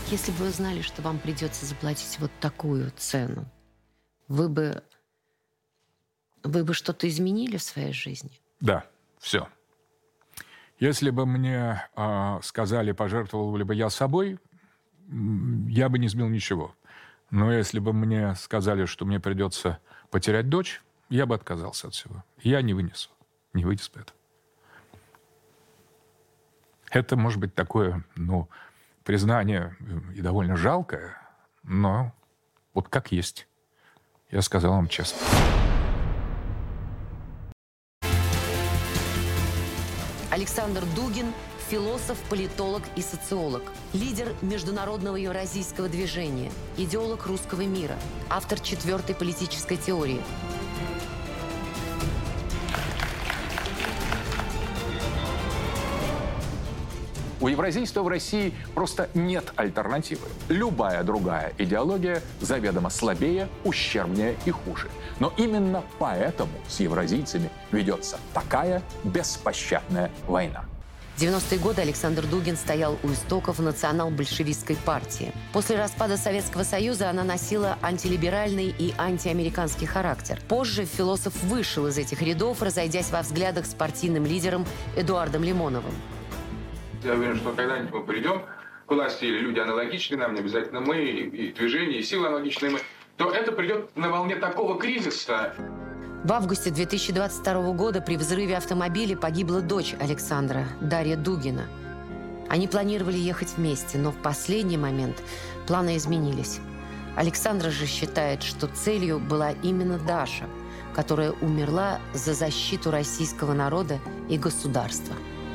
Если бы вы знали, что вам придется заплатить вот такую цену, вы бы что-то изменили в своей жизни? Да, все. Если бы мне сказали, пожертвовал ли бы я собой, я бы не изменил ничего. Но если бы мне сказали, что мне придется потерять дочь, я бы отказался от всего. Я не вынесу. Не вынес бы это. Это, может быть, такое, признание и довольно жалкое, но вот как есть. Я сказал вам честно. Александр Дугин – философ, политолог и социолог, лидер международного евразийского движения, идеолог русского мира, автор 4-й политической теории. У евразийства в России просто нет альтернативы. Любая другая идеология заведомо слабее, ущербнее и хуже. Но именно поэтому с евразийцами ведется такая беспощадная война. В 90-е годы Александр Дугин стоял у истоков национал-большевистской партии. После распада Советского Союза она носила антилиберальный и антиамериканский характер. Позже философ вышел из этих рядов, разойдясь во взглядах с партийным лидером Эдуардом Лимоновым. Я уверен, что когда-нибудь мы придем к власти, или люди аналогичные нам, не обязательно мы, и движение, и силы аналогичные мы, то это придет на волне такого кризиса. В августе 2022 года при взрыве автомобиля погибла дочь Александра, Дарья Дугина. Они планировали ехать вместе, но в последний момент планы изменились. Александра же считает, что целью была именно Даша, которая умерла за защиту российского народа и государства.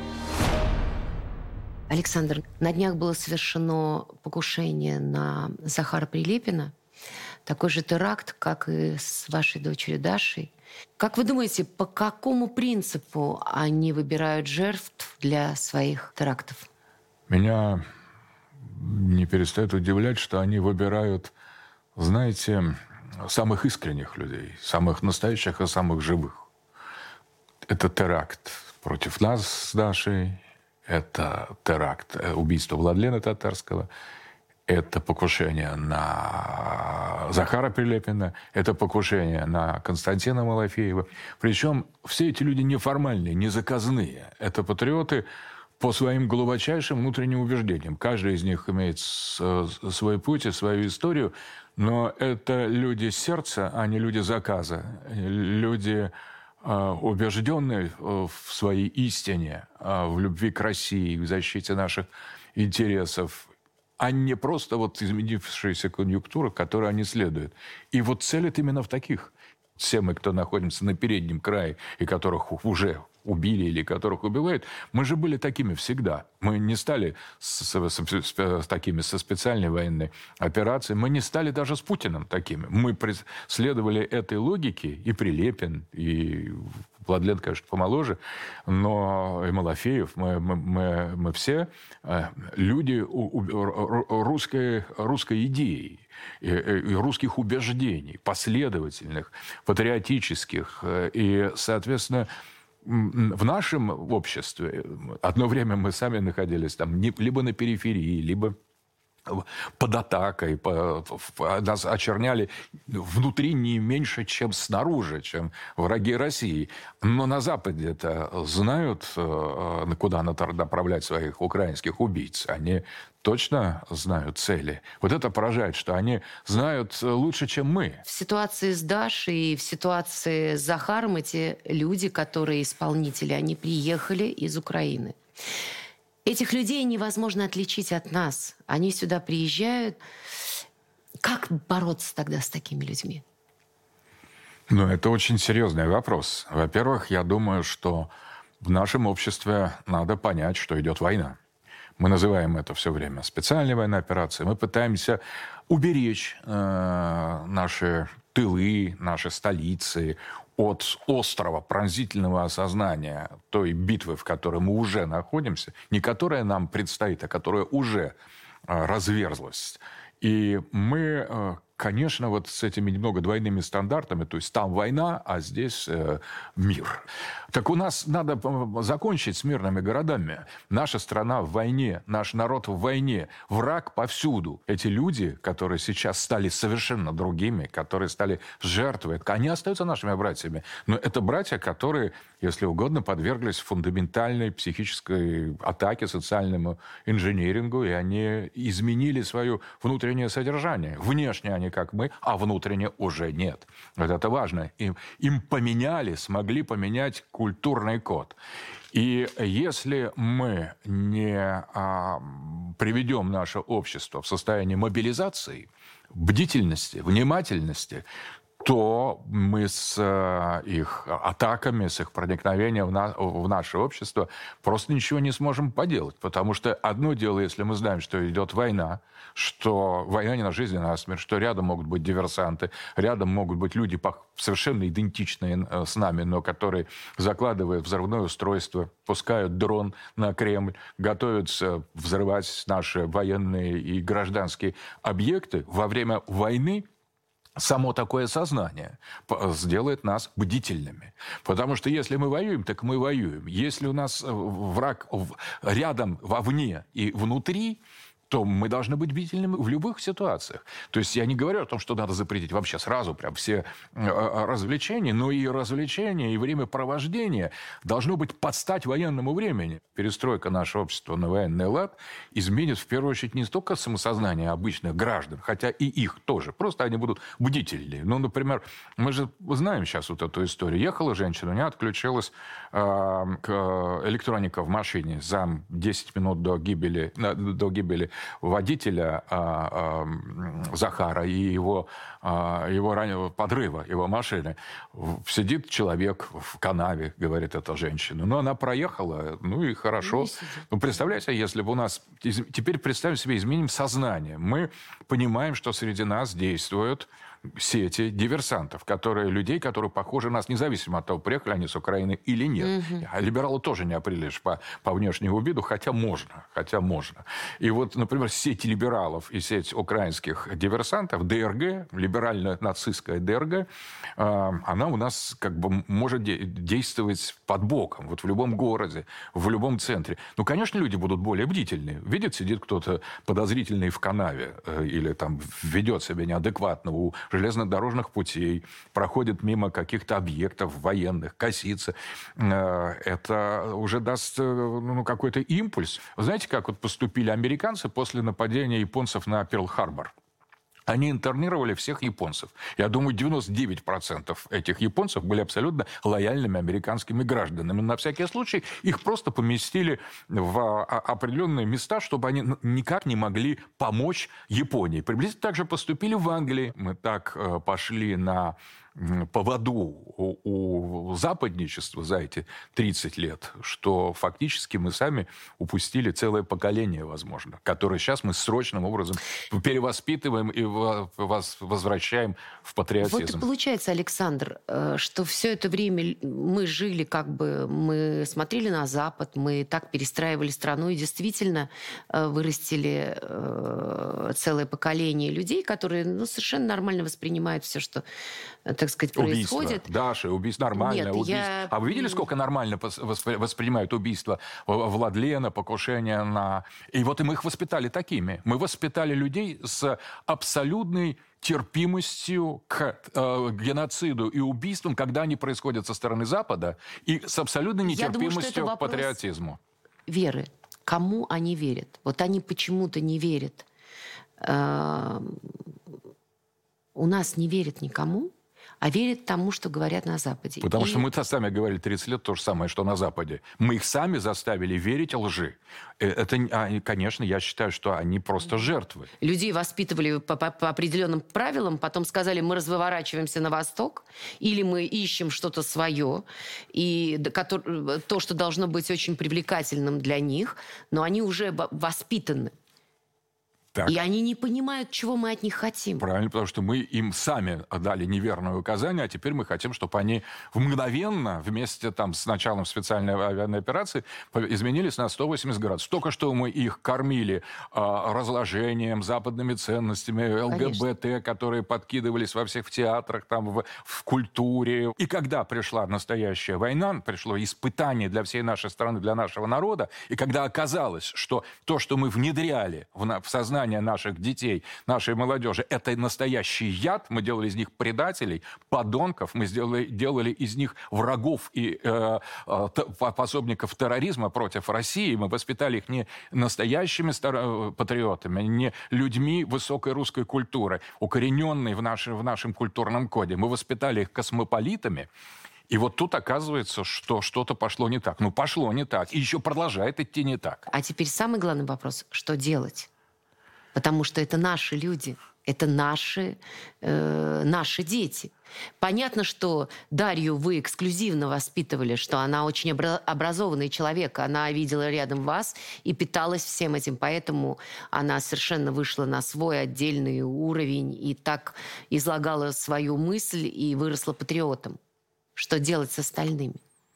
Александр, на днях было совершено покушение на Захара Прилепина. Такой же теракт, как и с вашей дочерью Дашей. Как вы думаете, по какому принципу они выбирают жертв для своих терактов? Меня не перестает удивлять, что они выбирают, знаете, самых искренних людей, самых настоящих и самых живых. Это теракт против нас с Дашей, это теракт, убийство Владлена Татарского, это покушение на Захара Прилепина, это покушение на Константина Малафеева. Причем все эти люди неформальные, не заказные. Это патриоты по своим глубочайшим внутренним убеждениям. Каждый из них имеет свой путь и свою историю, но это люди сердца, а не люди заказа. Люди убежденные в своей истине, в любви к России, в защите наших интересов, а не просто изменившаяся конъюнктура, которой они следуют. И целят именно в таких. Все мы, кто находимся на переднем крае, и которых уже убили или которых убивают, мы же были такими всегда. Мы не стали такими со специальной военной операцией, мы не стали даже с Путиным такими. Мы следовали этой логике, и Прилепин, и Владлен, конечно, помоложе, но и Малафеев, мы все люди русской идеи и русских убеждений, последовательных, патриотических. И, соответственно, в нашем обществе одно время мы сами находились там либо на периферии, либо под атакой, нас очерняли внутри не меньше, чем снаружи, чем враги России. Но на Западе это знают, куда направлять своих украинских убийц. Они точно знают цели. Это поражает, что они знают лучше, чем мы. В ситуации с Дашей и в ситуации с Захаром эти люди, которые исполнители, они приехали из Украины. Этих людей невозможно отличить от нас. Они сюда приезжают. Как бороться тогда с такими людьми? Это очень серьезный вопрос. Во-первых, я думаю, что в нашем обществе надо понять, что идет война. Мы называем это все время специальной военной операцией. Мы пытаемся уберечь наши тылы, наши столицы от острого, пронзительного осознания той битвы, в которой мы уже находимся, не которая нам предстоит, а которая уже разверзлась. И мы конечно, вот с этими немного двойными стандартами, то есть там война, а здесь мир. Так у нас надо закончить с мирными городами. Наша страна в войне, наш народ в войне, враг повсюду. Эти люди, которые сейчас стали совершенно другими, которые стали жертвой, они остаются нашими братьями. Но это братья, которые, если угодно, подверглись фундаментальной психической атаке, социальному инжинирингу, и они изменили свое внутреннее содержание. Внешне они как мы, а внутренне уже нет. Вот это важно. Им поменяли, смогли поменять культурный код. И если мы не приведем наше общество в состояние мобилизации, бдительности, внимательности, то мы с их атаками, с их проникновением в наше общество просто ничего не сможем поделать. Потому что одно дело, если мы знаем, что идет война, что война не на жизнь, а на смерть, что рядом могут быть диверсанты, рядом могут быть люди совершенно идентичные с нами, но которые закладывают взрывное устройство, пускают дрон на Кремль, готовятся взрывать наши военные и гражданские объекты во время войны. Само такое сознание сделает нас бдительными. Потому что если мы воюем, так мы воюем. Если у нас враг рядом, вовне и внутри, то мы должны быть бдительными в любых ситуациях. То есть я не говорю о том, что надо запретить вообще сразу прям все развлечения, но и развлечения, и времяпровождение должно быть под стать военному времени. Перестройка нашего общества на военный лад изменит в первую очередь не столько самосознание обычных граждан, хотя и их тоже. Просто они будут бдительнее. Ну, например, мы же знаем сейчас вот эту историю. Ехала женщина, у нее отключилась электроника в машине за 10 минут до гибели водителя Захара и его раннего подрыва, его машины. Сидит человек в канаве, говорит эта женщина. Ну, она проехала, ну и хорошо. Ну, представляете, если бы у нас... Теперь представим себе, изменим сознание. Мы понимаем, что среди нас действуют сети диверсантов, людей, которые похожи на нас, независимо от того, приехали они с Украины или нет. А либералы тоже не определишь по внешнему виду, хотя можно. И вот, например, сеть либералов и сеть украинских диверсантов, ДРГ, либерально-нацистская ДРГ, она у нас как бы может действовать под боком, вот в любом городе, в любом центре. Ну, конечно, люди будут более бдительны. Видят, сидит кто-то подозрительный в канаве или там ведет себя неадекватно у железнодорожных путей, проходит мимо каких-то объектов военных, косится. Это уже даст какой-то импульс. Вы знаете, как вот поступили американцы после нападения японцев на Перл-Харбор? Они интернировали всех японцев. Я думаю, 99% этих японцев были абсолютно лояльными американскими гражданами. На всякий случай их просто поместили в определенные места, чтобы они никак не могли помочь Японии. Приблизительно так же поступили в Англии. Мы так пошли на поводу у западничества за эти 30 лет, что фактически мы сами упустили целое поколение, возможно, которое сейчас мы срочным образом перевоспитываем и возвращаем в патриотизм. Вот и получается, Александр, что все это время мы жили мы смотрели на Запад, мы так перестраивали страну и действительно вырастили целое поколение людей, которые совершенно нормально воспринимают все, что, так сказать, происходит. Убийство. Даша, убийство нормально. Нет, А вы видели, сколько нормально воспринимают убийство Владлена, покушение на... И вот мы их воспитали такими. Мы воспитали людей с абсолютной терпимостью к геноциду и убийствам, когда они происходят со стороны Запада, и с абсолютной нетерпимостью к патриотизму. Веры. Кому они верят? Вот они почему-то не верят. У нас не верят никому, а верят тому, что говорят на Западе. Потому что мы-то сами говорили 30 лет то же самое, что на Западе. Мы их сами заставили верить лжи. Это, конечно, я считаю, что они просто жертвы. Людей воспитывали по определенным правилам, потом сказали, мы разворачиваемся на восток, или мы ищем что-то свое, и то, что должно быть очень привлекательным для них, но они уже воспитаны. Так. И они не понимают, чего мы от них хотим. Правильно, потому что мы им сами дали неверное указание, а теперь мы хотим, чтобы они мгновенно, вместе с началом специальной авиационной операции, изменились на 180 градусов. Только что мы их кормили разложением, западными ценностями, ЛГБТ, конечно, которые подкидывались во всех театрах, в культуре. И когда пришла настоящая война, пришло испытание для всей нашей страны, для нашего народа, и когда оказалось, что то, что мы внедряли в сознание наших детей, нашей молодежи, это настоящий яд. Мы делали из них предателей, подонков, мы делали из них врагов и пособников терроризма против России. Мы воспитали их не настоящими патриотами, не людьми высокой русской культуры, укорененной в нашем культурном коде. Мы воспитали их космополитами. И вот тут оказывается, что что-то пошло не так. Пошло не так. И еще продолжает идти не так. А теперь самый главный вопрос, что делать? Потому что это наши люди, это наши дети. Понятно, что Дарью вы эксклюзивно воспитывали, что она очень образованный человек, она видела рядом вас и питалась всем этим, поэтому она совершенно вышла на свой отдельный уровень и так излагала свою мысль и выросла патриотом. Что делать с остальными?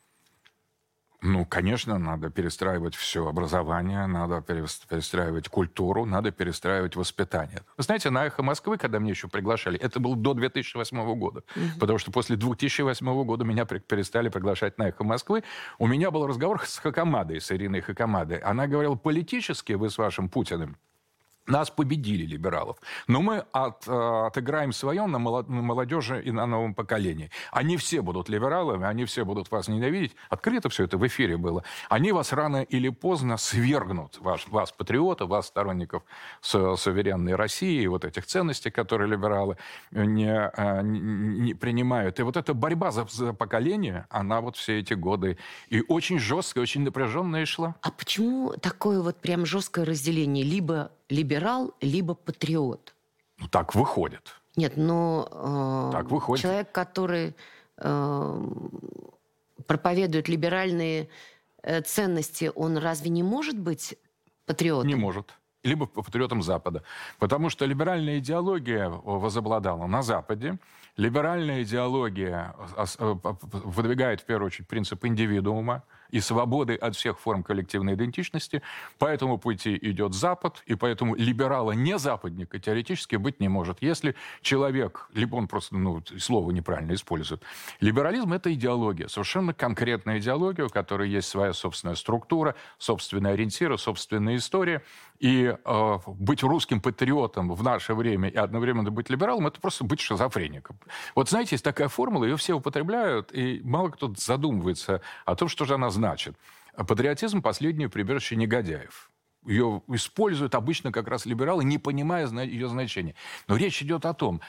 Конечно, надо перестраивать все образование, надо перестраивать культуру, надо перестраивать воспитание. Вы знаете, на «Эхо Москвы», когда меня еще приглашали, это было до 2008 года, потому что после 2008 года меня перестали приглашать на «Эхо Москвы. У меня был разговор с Хакамадой, с Ириной Хакамадой. Она говорила, политически вы с вашим Путиным нас победили, либералов. Но мы отыграем свое на молодежи и на новом поколении. Они все будут либералами, они все будут вас ненавидеть. Открыто все это в эфире было. Они вас рано или поздно свергнут, вас, патриотов, вас, сторонников суверенной России, вот этих ценностей, которые либералы не принимают. И вот эта борьба за поколение, она вот все эти годы и очень жесткая, очень напряженная шла. А почему такое вот прям жесткое разделение? Либо либерал, либо патриот. Так выходит. Нет, но так выходит. Человек, который проповедует либеральные ценности, он разве не может быть патриотом? Не может. Либо патриотом Запада. Потому что либеральная идеология возобладала на Западе. Либеральная идеология выдвигает, в первую очередь, принцип индивидуума и свободы от всех форм коллективной идентичности. По этому пути идет Запад, и поэтому либерала не западника теоретически быть не может. Если человек, либо он просто слово неправильно использует. Либерализм – это идеология, совершенно конкретная идеология, у которой есть своя собственная структура, собственные ориентиры, собственная история. И быть русским патриотом в наше время и одновременно быть либералом – это просто быть шизофреником. Вот знаете, есть такая формула, ее все употребляют, и мало кто задумывается о том, что же она значит. Патриотизм – последнее прибежище негодяев. Ее используют обычно как раз либералы, не понимая ее значения. Но речь идет о том,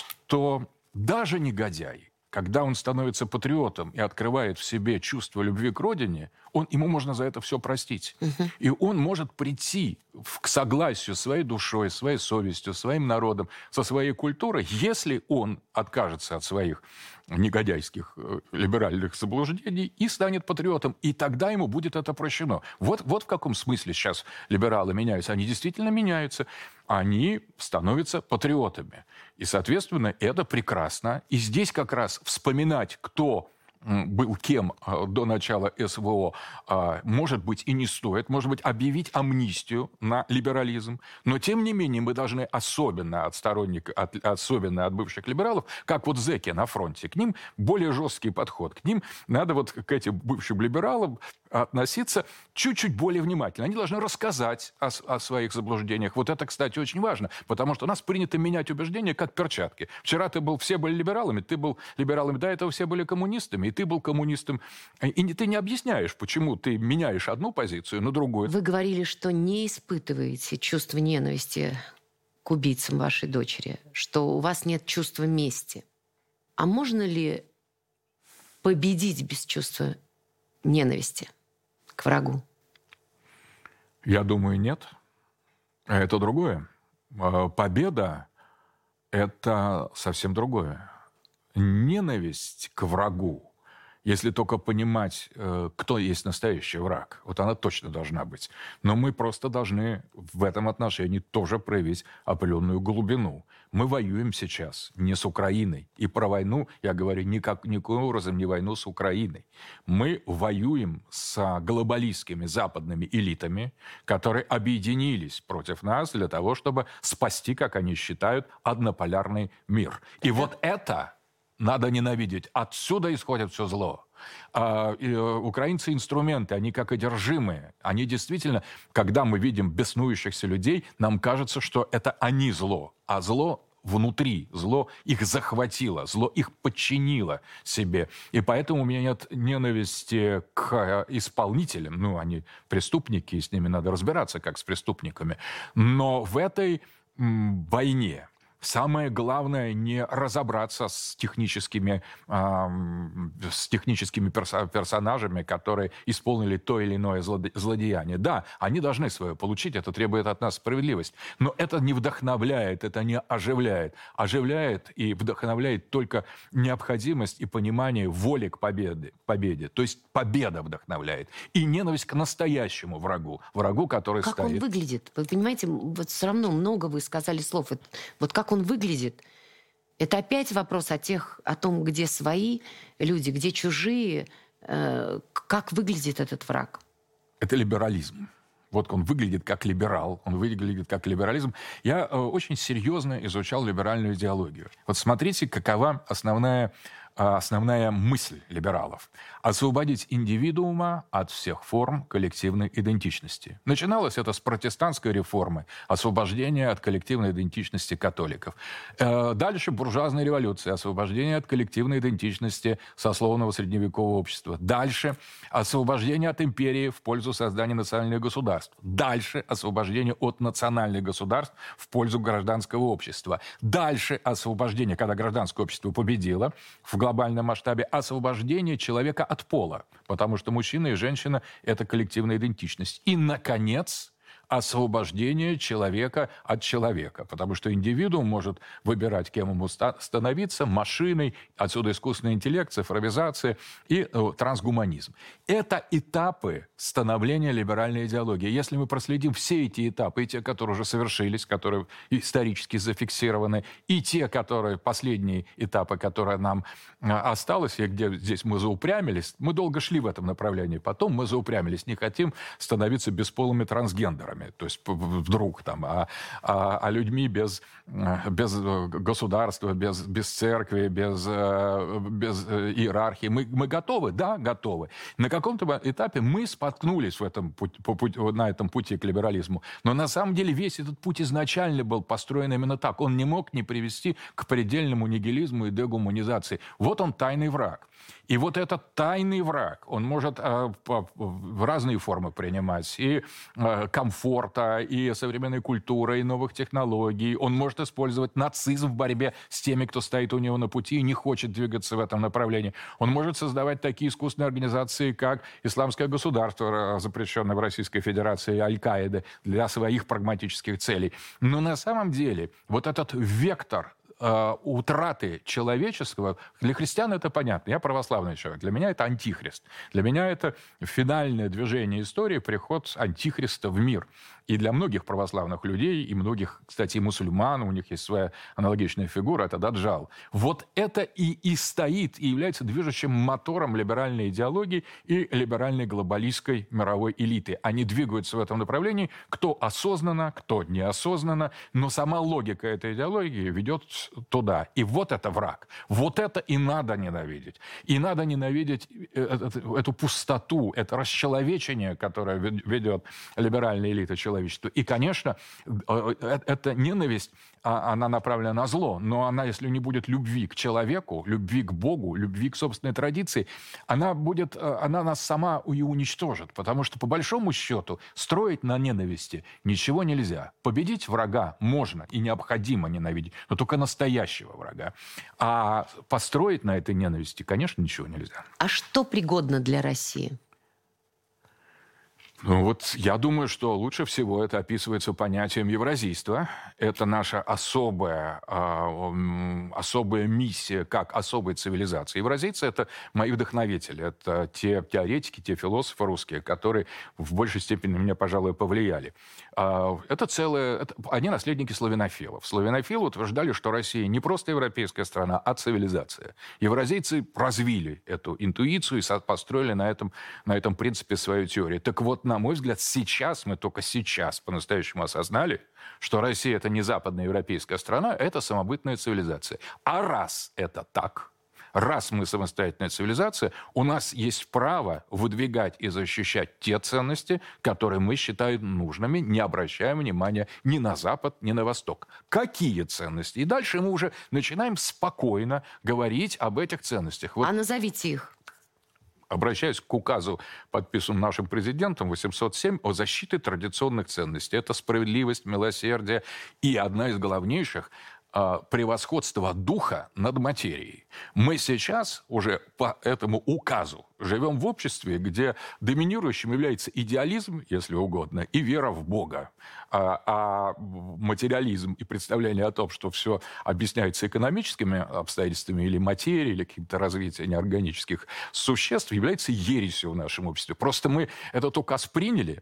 что даже негодяй, когда он становится патриотом и открывает в себе чувство любви к родине, ему можно за это все простить. И он может прийти к согласию с своей душой, своей совестью, своим народом, со своей культурой, если он откажется от своих негодяйских либеральных заблуждений и станет патриотом. И тогда ему будет это прощено. Вот в каком смысле сейчас либералы меняются. Они действительно меняются. Они становятся патриотами. И, соответственно, это прекрасно. И здесь как раз вспоминать, кто был кем до начала СВО, может быть, и не стоит. Может быть, объявить амнистию на либерализм. Но, тем не менее, мы должны особенно особенно от бывших либералов, как вот зэки на фронте, к ним более жесткий подход. К ним надо к этим бывшим либералам относиться чуть-чуть более внимательно. Они должны рассказать о своих заблуждениях. Вот это, кстати, очень важно, потому что у нас принято менять убеждения как перчатки. Вчера все были либералами, ты был либералами, до этого все были коммунистами, и ты был коммунистом. И ты не объясняешь, почему ты меняешь одну позицию на другую. Вы говорили, что не испытываете чувство ненависти к убийцам вашей дочери, что у вас нет чувства мести. А можно ли победить без чувства ненависти к врагу? Я думаю, нет. Это другое. Победа – это совсем другое. Ненависть к врагу Если только понимать, кто есть настоящий враг. Вот она точно должна быть. Но мы просто должны в этом отношении тоже проявить определенную глубину. Мы воюем сейчас не с Украиной. И про войну я говорю никаким образом не войну с Украиной. Мы воюем с глобалистскими западными элитами, которые объединились против нас для того, чтобы спасти, как они считают, однополярный мир. И вот это надо ненавидеть. Отсюда исходит все зло. Украинцы инструменты, они как одержимые. Они действительно, когда мы видим беснующихся людей, нам кажется, что это они зло. А зло внутри, зло их захватило, зло их подчинило себе. И поэтому у меня нет ненависти к исполнителям. Ну, они преступники, и с ними надо разбираться, как с преступниками. Но в этой войне самое главное не разобраться с техническими персонажами, которые исполнили то или иное злодеяние. Да, они должны свое получить, это требует от нас справедливость. Но это не вдохновляет, это не оживляет. Оживляет и вдохновляет только необходимость и понимание воли к победе. То есть победа вдохновляет. И ненависть к настоящему врагу, который как стоит. Как он выглядит? Вы понимаете, вот все равно много вы сказали слов. Вот как он выглядит? Это опять вопрос о том, где свои люди, где чужие. Как выглядит этот враг? Это либерализм. Вот он выглядит как либерал, он выглядит как либерализм. Я очень серьезно изучал либеральную идеологию. Вот смотрите, какова основная мысль либералов. Освободить индивидуума от всех форм коллективной идентичности. Начиналось это с протестантской реформы, освобождения от коллективной идентичности католиков. Дальше буржуазная революция, освобождение от коллективной идентичности сословного средневекового общества. Дальше освобождение от империи в пользу создания национальных государств. Дальше освобождение от национальных государств в пользу гражданского общества. Дальше освобождение, когда гражданское общество победило в глобальном масштабе, освобождение человека от пола, потому что мужчина и женщина – это коллективная идентичность. И, наконец, освобождение человека от человека, потому что индивидуум может выбирать, кем ему становиться, машиной, отсюда искусственный интеллект, цифровизация и трансгуманизм. Это этапы становления либеральной идеологии. Если мы проследим все эти этапы, и те, которые уже совершились, которые исторически зафиксированы, и те, которые последние этапы, которые нам осталось, и где здесь мы заупрямились, мы долго шли в этом направлении, потом мы заупрямились, не хотим становиться бесполыми трансгендерами, то есть вдруг там, а людьми без государства, без церкви, без иерархии. Мы готовы? Да, готовы. На каком-то этапе мы споткнулись на этом пути к либерализму. Но на самом деле весь этот путь изначально был построен именно так. Он не мог не привести к предельному нигилизму и дегуманизации. Вот он тайный враг. И вот этот тайный враг, он может в разные формы принимать. И комфорта, и современной культуры, и новых технологий. Он может использовать нацизм в борьбе с теми, кто стоит у него на пути и не хочет двигаться в этом направлении. Он может создавать такие искусственные организации, как Исламское государство, запрещенное в Российской Федерации, Аль-Каиды, для своих прагматических целей. Но на самом деле вот этот вектор утраты человеческого, для христиан это понятно. Я православный человек. Для меня это антихрист. Для меня это финальное движение истории, приход антихриста в мир. И для многих православных людей, и многих, кстати, мусульман, у них есть своя аналогичная фигура, это даджал. Вот это и стоит, и является движущим мотором либеральной идеологии и либеральной глобалистской мировой элиты. Они двигаются в этом направлении, кто осознанно, кто неосознанно, но сама логика этой идеологии ведет туда. И вот это враг. Вот это и надо ненавидеть. И надо ненавидеть эту пустоту, это расчеловечение, которое ведет либеральная элита человечества. И, конечно, эта ненависть, она направлена на зло, но она, если не будет любви к человеку, любви к Богу, любви к собственной традиции, она нас сама и уничтожит. Потому что, по большому счету, строить на ненависти ничего нельзя. Победить врага можно и необходимо ненавидеть, но только настоящего врага. А построить на этой ненависти, конечно, ничего нельзя. А что пригодно для России? Ну вот я думаю, что лучше всего это описывается понятием евразийства. Это наша особая миссия как особой цивилизации. Евразийцы — это мои вдохновители. Это те теоретики, те философы русские, которые в большей степени на меня, пожалуй, повлияли. Они наследники славянофилов. Славянофилы утверждали, что Россия не просто европейская страна, а цивилизация. Евразийцы развили эту интуицию и построили на этом принципе свою теорию. Так вот, на мой взгляд, мы только сейчас по-настоящему осознали, что Россия — это не западноевропейская страна, это самобытная цивилизация. А раз это так, раз мы самостоятельная цивилизация, у нас есть право выдвигать и защищать те ценности, которые мы считаем нужными, не обращая внимания ни на Запад, ни на Восток. Какие ценности? И дальше мы уже начинаем спокойно говорить об этих ценностях. А назовите их. Обращаюсь к указу, подписанному нашим президентом 807, о защите традиционных ценностей. Это справедливость, милосердие и одна из главнейших превосходство духа над материей. Мы сейчас уже по этому указу живем в обществе, где доминирующим является идеализм, если угодно, и вера в Бога. А материализм и представление о том, что все объясняется экономическими обстоятельствами или материей, или каким-то развитием неорганических существ, является ересью в нашем обществе. Просто мы этот указ приняли,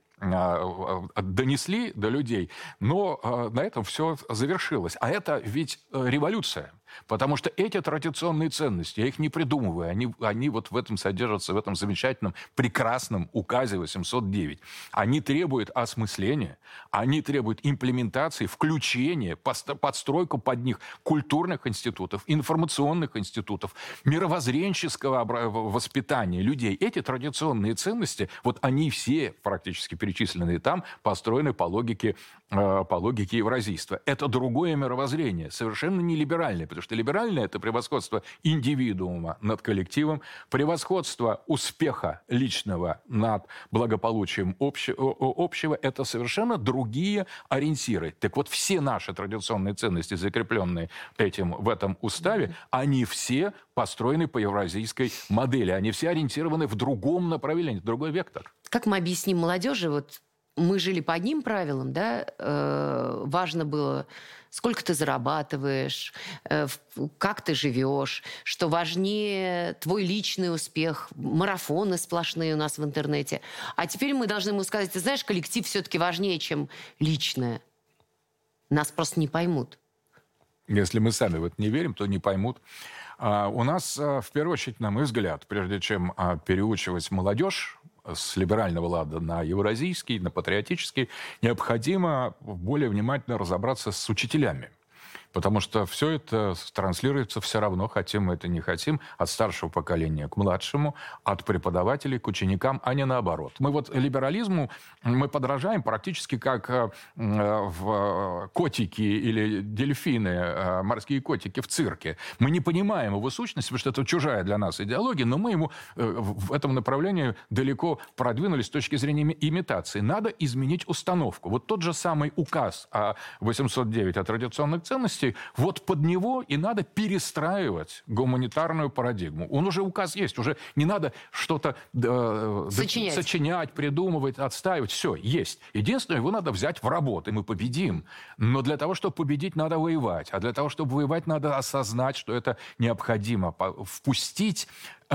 донесли до людей, но на этом все завершилось. А это ведь революция. Потому что эти традиционные ценности, я их не придумываю, они вот в этом содержатся, в этом замечательном, прекрасном указе 809. Они требуют осмысления, они требуют имплементации, включения, подстройку под них культурных институтов, информационных институтов, мировоззренческого воспитания людей. Эти традиционные ценности, вот они все практически перечисленные там, построены по логике евразийства. Это другое мировоззрение, совершенно не либеральное, потому что либеральное — это превосходство индивидуума над коллективом, превосходство успеха личного над благополучием общего — это совершенно другие ориентиры. Так вот, все наши традиционные ценности, закрепленные в этом уставе, они все построены по евразийской модели, они все ориентированы в другом направлении, в другой вектор. Как мы объясним молодежи, вот мы жили по одним правилам, да, важно было, сколько ты зарабатываешь, как ты живешь, что важнее твой личный успех, марафоны сплошные у нас в интернете. А теперь мы должны ему сказать: ты знаешь, коллектив все-таки важнее, чем личное. Нас просто не поймут. Если мы сами в это не верим, то не поймут. У нас, в первую очередь, на мой взгляд, прежде чем переучивать молодежь с либерального лада на евразийский, на патриотический, необходимо более внимательно разобраться с учителями. Потому что все это транслируется все равно, хотим мы это, не хотим, от старшего поколения к младшему, от преподавателей к ученикам, а не наоборот. Мы вот либерализму мы подражаем практически как в котики или дельфины, морские котики в цирке. Мы не понимаем его сущность, потому что это чужая для нас идеология, но мы ему в этом направлении далеко продвинулись с точки зрения имитации. Надо изменить установку. Вот тот же самый указ 809 о традиционных ценностях, вот под него и надо перестраивать гуманитарную парадигму. Уже указ есть, уже не надо что-то сочинять, придумывать, отстаивать. Все, есть. Единственное, его надо взять в работу, и мы победим. Но для того, чтобы победить, надо воевать. А для того, чтобы воевать, надо осознать, что это необходимо. Впустить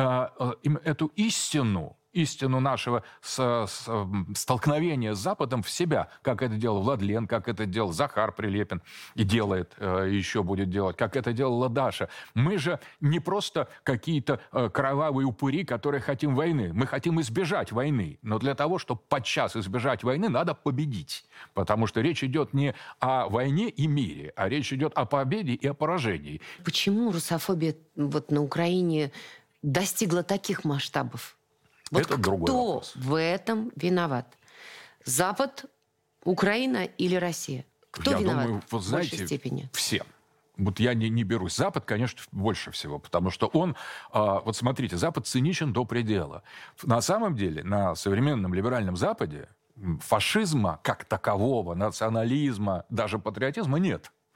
эту истину нашего столкновения с Западом в себя, как это делал Владлен, как это делал Захар Прилепин и делает, еще будет делать, как это делала Даша. Мы же не просто какие-то кровавые упыри, которые хотим войны. Мы хотим избежать войны. Но для того, чтобы подчас избежать войны, надо победить. Потому что речь идет не о войне и мире, а речь идет о победе и о поражении. Почему русофобия вот на Украине достигла таких масштабов? Вот это другой вопрос. Кто в этом виноват? Запад, Украина или Россия? Кто виноват? Думаю, вот, знаете, в большей степени? Все. Вот я не берусь. Запад, конечно, больше всего, потому что он... Вот смотрите, Запад циничен до предела. На самом деле, на современном либеральном Западе фашизма как такового, национализма, даже патриотизма нет.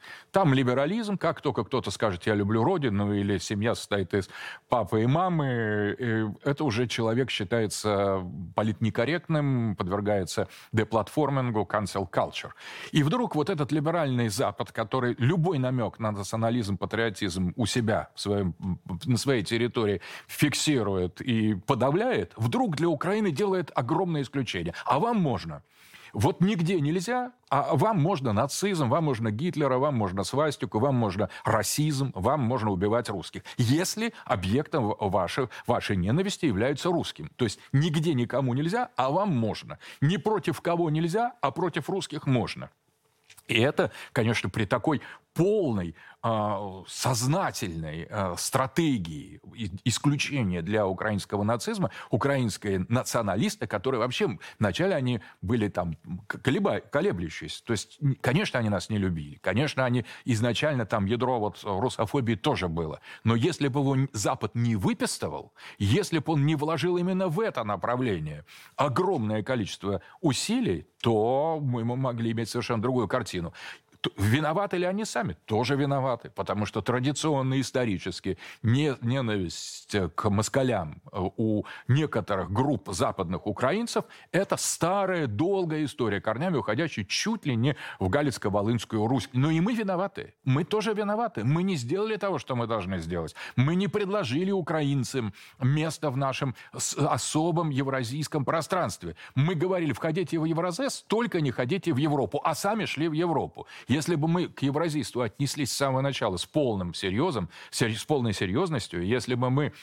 Там либерализм, как только кто-то скажет «я люблю родину» или «семья состоит из папы и мамы», это уже человек считается политнекорректным, подвергается деплатформингу, cancel culture. И вдруг вот этот либеральный Запад, который любой намек на национализм, патриотизм у себя на своей территории фиксирует и подавляет, вдруг для Украины делает огромное исключение. А вам можно. Вот нигде нельзя, а вам можно нацизм, вам можно Гитлера, вам можно свастику, вам можно расизм, вам можно убивать русских. Если объектом вашей ненависти являются русским. То есть нигде никому нельзя, а вам можно. Ни против кого нельзя, а против русских можно. И это, конечно, при такой полной, сознательной стратегии исключения для украинского нацизма, украинские националисты, которые вообще вначале они были там колеблющиеся. То есть, конечно, они нас не любили. Конечно, они изначально там ядро вот русофобии тоже было. Но если бы его Запад не выпистывал, если бы он не вложил именно в это направление огромное количество усилий, то мы могли иметь совершенно другую картину. Виноваты ли они сами? Тоже виноваты, потому что традиционно исторически ненависть к москалям у некоторых групп западных украинцев – это старая, долгая история, корнями уходящая чуть ли не в Галицко-Волынскую Русь. Но и мы виноваты. Мы тоже виноваты. Мы не сделали того, что мы должны сделать. Мы не предложили украинцам место в нашем особом евразийском пространстве. Мы говорили, входите в Евразес, только не ходите в Европу, а сами шли в Европу. Если бы мы к евразийству отнеслись с самого начала с полной серьезностью, если бы мы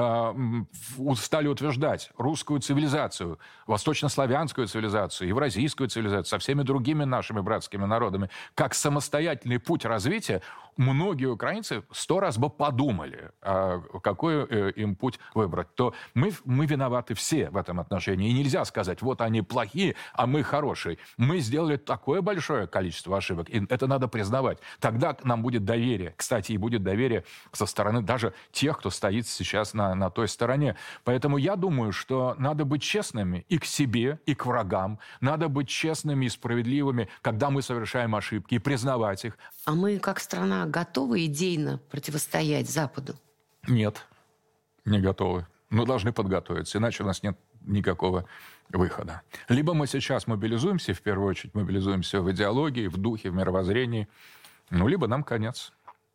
стали утверждать русскую цивилизацию, восточнославянскую цивилизацию, евразийскую цивилизацию со всеми другими нашими братскими народами как самостоятельный путь развития, многие украинцы 100 раз бы подумали, какой им путь выбрать. То мы виноваты все в этом отношении. И нельзя сказать, вот они плохие, а мы хорошие. Мы сделали такое большое количество ошибок, и это надо признавать. Тогда нам будет доверие. Кстати, и будет доверие со стороны даже тех, кто стоит сейчас на той стороне. Поэтому я думаю, что надо быть честными и к себе, и к врагам. Надо быть честными и справедливыми, когда мы совершаем ошибки, и признавать их. А мы, как страна, готовы идейно противостоять Западу? Нет, не готовы. Мы должны подготовиться, иначе у нас нет никакого выхода. Либо мы сейчас мобилизуемся, в первую очередь мобилизуемся в идеологии, в духе, в мировоззрении, либо нам конец.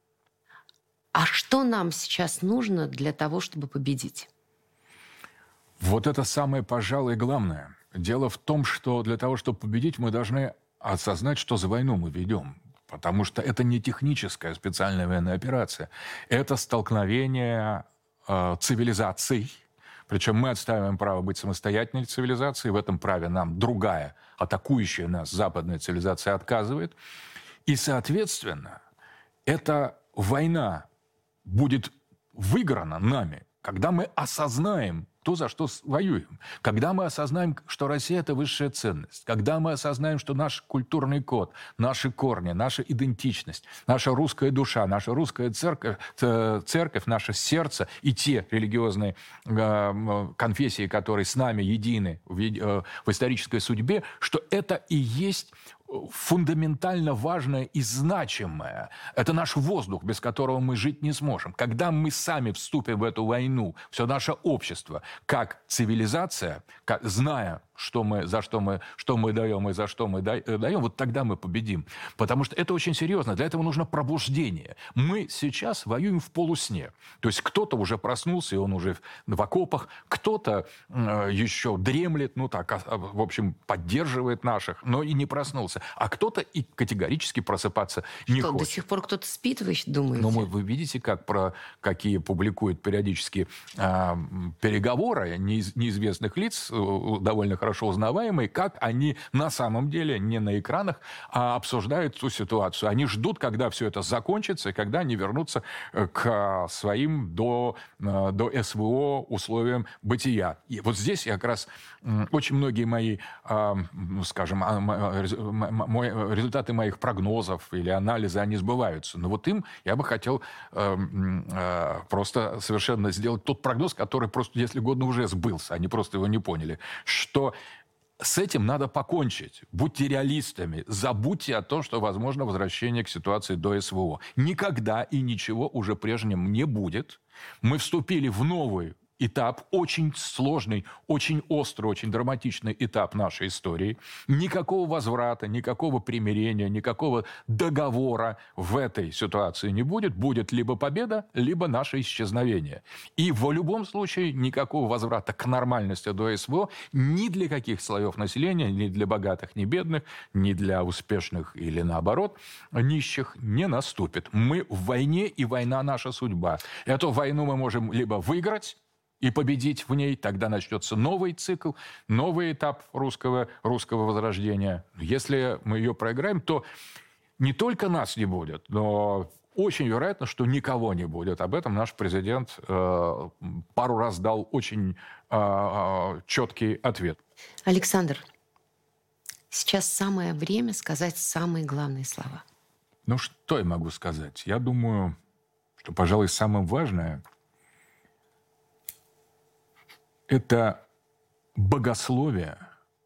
А что нам сейчас нужно для того, чтобы победить? Вот это самое, пожалуй, главное. Дело в том, что для того, чтобы победить, мы должны осознать, что за войну мы ведем. Потому что это не техническая специальная военная операция. Это столкновение цивилизаций. Причем мы отстаиваем право быть самостоятельной цивилизацией. В этом праве нам другая, атакующая нас западная цивилизация отказывает. И, соответственно, эта война будет выиграна нами, когда мы осознаем то, за что воюем. Когда мы осознаем, что Россия – это высшая ценность. Когда мы осознаем, что наш культурный код, наши корни, наша идентичность, наша русская душа, наша русская церковь, наше сердце и те религиозные конфессии, которые с нами едины в исторической судьбе, что это и есть фундаментально важное и значимое. Это наш воздух, без которого мы жить не сможем. Когда мы сами вступим в эту войну, все наше общество, как цивилизация, зная, что мы даем и за что мы даем, вот тогда мы победим. Потому что это очень серьезно. Для этого нужно пробуждение. Мы сейчас воюем в полусне. То есть кто-то уже проснулся, и он уже в окопах, кто-то еще дремлет, в общем, поддерживает наших, но и не проснулся. А кто-то и категорически просыпаться не хочет. До сих пор кто-то спит, вы думаете? Но вы видите, какие публикуют периодически переговоры неизвестных лиц, довольно хорошо узнаваемые, как они на самом деле не на экранах, а обсуждают ту ситуацию. Они ждут, когда все это закончится, и когда они вернутся к своим до СВО условиям бытия. И вот здесь я как раз очень многие мои, скажем, результаты моих прогнозов или анализа, они сбываются. Но вот им я бы хотел просто совершенно сделать тот прогноз, который просто, если угодно, уже сбылся. Они просто его не поняли. Что с этим надо покончить. Будьте реалистами. Забудьте о том, что возможно возвращение к ситуации до СВО. Никогда и ничего уже прежним не будет. Мы вступили в новый этап, очень сложный, очень острый, очень драматичный этап нашей истории. Никакого возврата, никакого примирения, никакого договора в этой ситуации не будет. Будет либо победа, либо наше исчезновение. И в любом случае никакого возврата к нормальности до СВО ни для каких слоев населения, ни для богатых, ни бедных, ни для успешных или наоборот нищих не наступит. Мы в войне, и война наша судьба. Эту войну мы можем либо выиграть, и победить в ней, тогда начнется новый цикл, новый этап русского возрождения. Если мы ее проиграем, то не только нас не будет, но очень вероятно, что никого не будет. Об этом наш президент пару раз дал очень четкий ответ. Александр, сейчас самое время сказать самые главные слова. Ну, что я могу сказать? Я думаю, что, пожалуй, самое важное – это богословие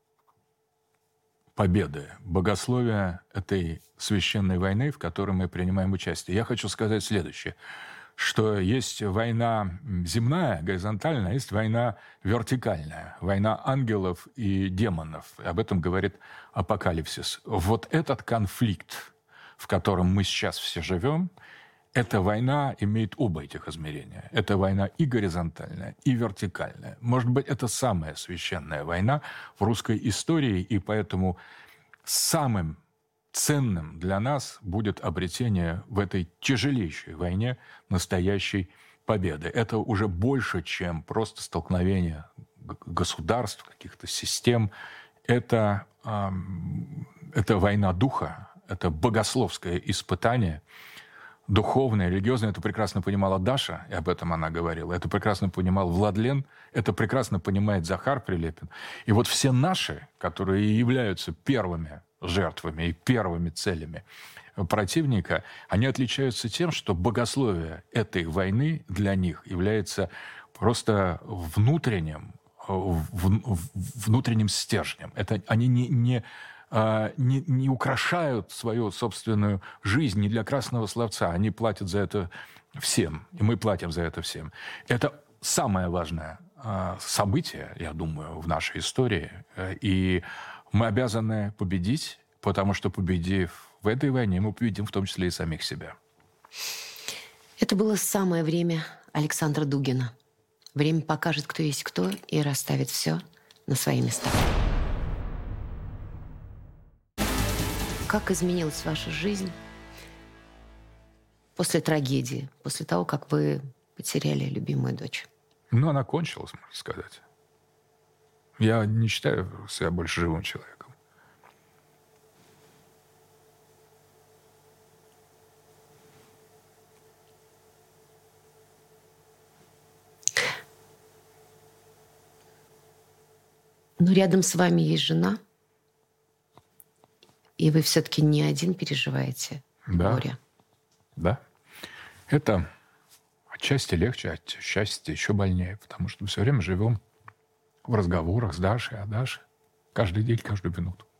победы, богословие этой священной войны, в которой мы принимаем участие. Я хочу сказать следующее, что есть война земная, горизонтальная, а есть война вертикальная, война ангелов и демонов. Об этом говорит Апокалипсис. Вот этот конфликт, в котором мы сейчас все живем, эта война имеет оба этих измерения. Это война и горизонтальная, и вертикальная. Может быть, это самая священная война в русской истории, и поэтому самым ценным для нас будет обретение в этой тяжелейшей войне настоящей победы. Это уже больше, чем просто столкновение государств, каких-то систем. Это война духа, это богословское испытание, духовное, религиозное. Это прекрасно понимала Даша, и об этом она говорила. Это прекрасно понимал Владлен, это прекрасно понимает Захар Прилепин. И вот все наши, которые являются первыми жертвами и первыми целями противника, они отличаются тем, что богословие этой войны для них является просто внутренним стержнем. Это они не украшают свою собственную жизнь не для красного словца. Они платят за это всем, и мы платим за это всем. Это самое важное событие, я думаю, в нашей истории. И мы обязаны победить, потому что, победив в этой войне, мы победим в том числе и самих себя. Это было самое время Александра Дугина. Время покажет, кто есть кто, и расставит все на свои места. Как изменилась ваша жизнь после трагедии, после того, как вы потеряли любимую дочь? Ну, она кончилась, можно сказать. Я не считаю себя больше живым человеком. Но рядом с вами есть жена, и вы все-таки не один переживаете горе. Да. Это отчасти легче, отчасти еще больнее, потому что мы все время живем в разговорах с Дашей, о Даше. Каждый день, каждую минуту.